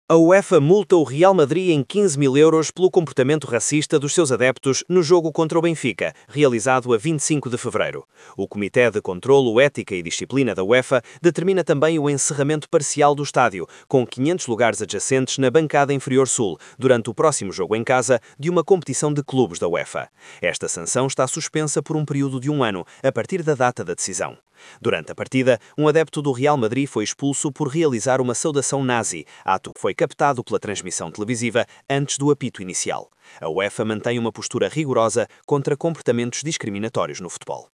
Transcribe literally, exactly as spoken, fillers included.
A UEFA multa o Real Madrid em quinze mil euros pelo comportamento racista dos seus adeptos no jogo contra o Benfica, realizado a vinte e cinco de fevereiro. O Comitê de Controlo, Ética e Disciplina da UEFA determina também o encerramento parcial do estádio, com quinhentos lugares adjacentes na bancada inferior sul, durante o próximo jogo em casa de uma competição de clubes da UEFA. Esta sanção está suspensa por um período de um ano, a partir da data da decisão. Durante a partida, um adepto do Real Madrid foi expulso por realizar uma saudação nazi, ato que foi captado pela transmissão televisiva antes do apito inicial. A UEFA mantém uma postura rigorosa contra comportamentos discriminatórios no futebol.